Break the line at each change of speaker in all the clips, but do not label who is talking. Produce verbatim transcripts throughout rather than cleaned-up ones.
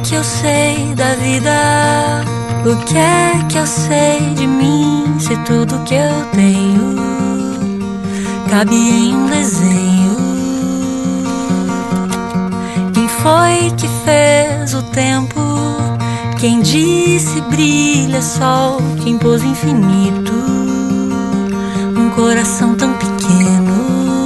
que eu sei da vida? O que é que eu sei de mim? Se tudo que eu tenho cabe em um desenho. Quem foi que fez o tempo? Quem disse brilha sol? Quem pôs infinito num coração tão pequeno?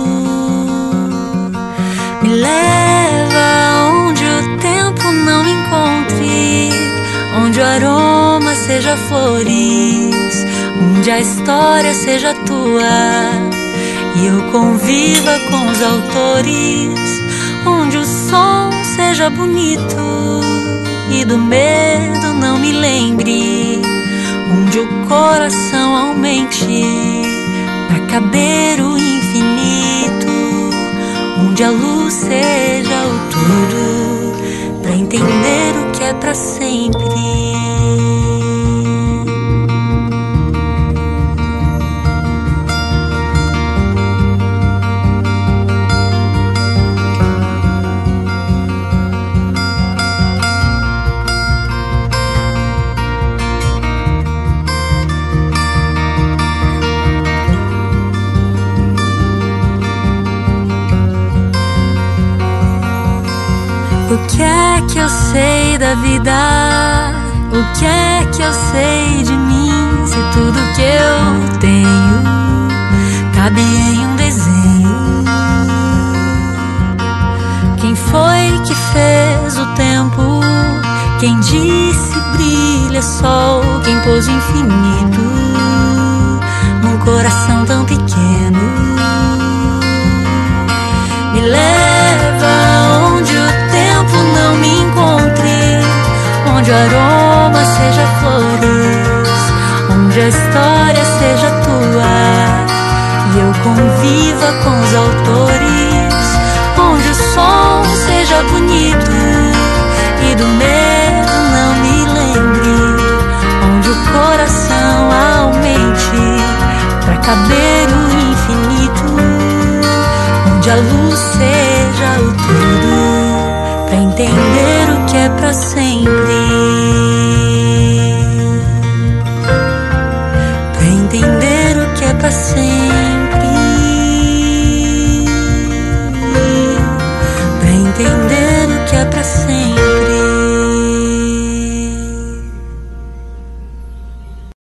Me leva onde o tempo não me encontre, onde o aroma seja flores, onde a história seja tua e eu conviva com os autores, onde o som seja bonito e do medo não me lembre, onde o coração aumente pra caber o infinito, onde a luz seja o tudo pra entender o que é pra sempre. O que é que eu sei da vida? O que é que eu sei de mim? Se tudo que eu tenho cabe em um desenho. Quem foi que fez o tempo? Quem disse brilha sol? Quem pôs o infinito num coração tão pequeno? Me leva onde o não me encontre, onde o aroma seja flores, onde a história seja tua e eu conviva com os autores,